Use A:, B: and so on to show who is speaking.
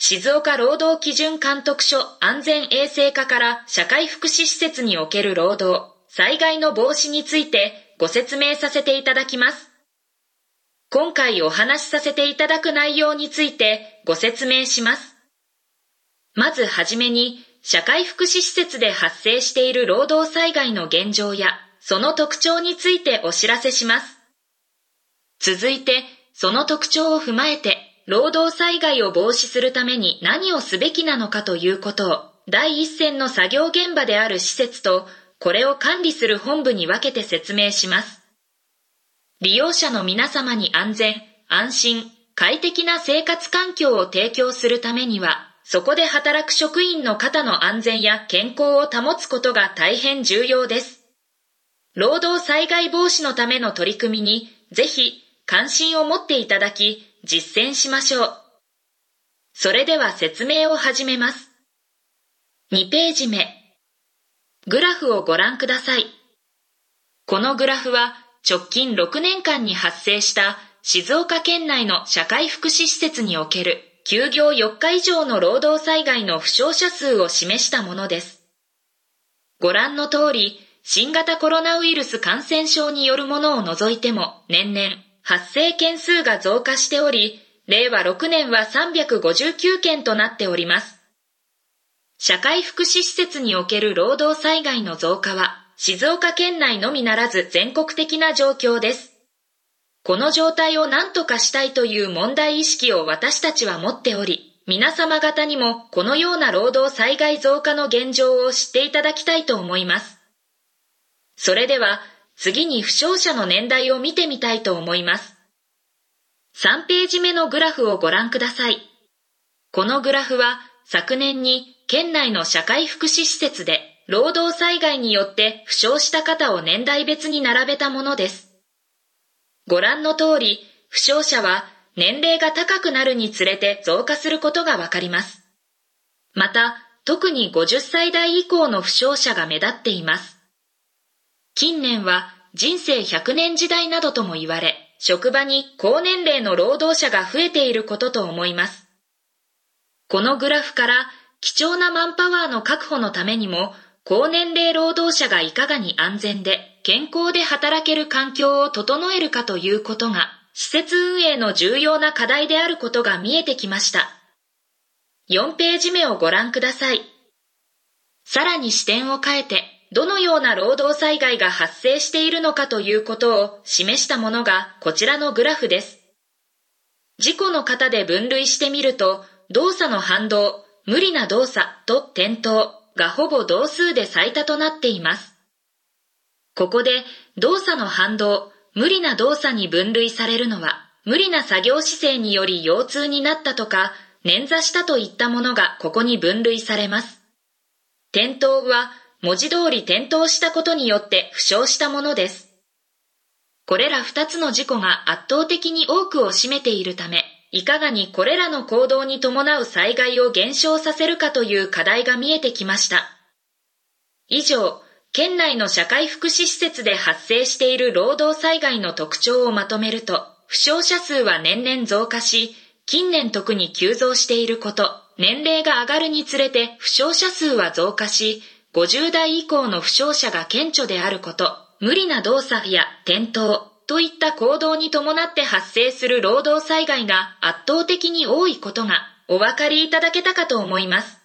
A: 静岡労働基準監督署安全衛生課から社会福祉施設における労働、災害の防止についてご説明させていただきます。今回お話しさせていただく内容についてご説明します。まずはじめに、社会福祉施設で発生している労働災害の現状や、その特徴についてお知らせします。続いて、その特徴を踏まえて、労働災害を防止するために何をすべきなのかということを、第一線の作業現場である施設と、これを管理する本部に分けて説明します。利用者の皆様に安全、安心、快適な生活環境を提供するためには、そこで働く職員の方の安全や健康を保つことが大変重要です。労働災害防止のための取り組みにぜひ関心を持っていただき実践しましょう。それでは説明を始めます。2ページ目。グラフをご覧ください。このグラフは直近6年間に発生した静岡県内の社会福祉施設における休業4日以上の労働災害の負傷者数を示したものです。ご覧の通り、新型コロナウイルス感染症によるものを除いても年々発生件数が増加しており、令和6年は359件となっております。社会福祉施設における労働災害の増加は、静岡県内のみならず全国的な状況です。この状態を何とかしたいという問題意識を私たちは持っており、皆様方にもこのような労働災害増加の現状を知っていただきたいと思います。それでは次に負傷者の年代を見てみたいと思います。3ページ目のグラフをご覧ください。このグラフは昨年に県内の社会福祉施設で労働災害によって負傷した方を年代別に並べたものです。ご覧の通り、負傷者は年齢が高くなるにつれて増加することがわかります。また、特に50歳代以降の負傷者が目立っています。近年は人生100年時代などとも言われ、職場に高年齢の労働者が増えていることと思います。このグラフから貴重なマンパワーの確保のためにも、高年齢労働者がいかに安全で健康で働ける環境を整えるかということが、施設運営の重要な課題であることが見えてきました。4ページ目をご覧ください。さらに視点を変えて、どのような労働災害が発生しているのかということを示したものがこちらのグラフです。事故の型で分類してみると、動作の反動、無理な動作と転倒がほぼ同数で最多となっています。ここで動作の反動、無理な動作に分類されるのは、無理な作業姿勢により腰痛になったとか、捻挫したといったものがここに分類されます。転倒は文字通り転倒したことによって負傷したものです。これら2つの事故が圧倒的に多くを占めているため、いかがにこれらの行動に伴う災害を減少させるかという課題が見えてきました。以上、県内の社会福祉施設で発生している労働災害の特徴をまとめると、負傷者数は年々増加し、近年特に急増していること、年齢が上がるにつれて負傷者数は増加し、50代以降の負傷者が顕著であること、無理な動作や転倒といった行動に伴って発生する労働災害が圧倒的に多いことがお分かりいただけたかと思います。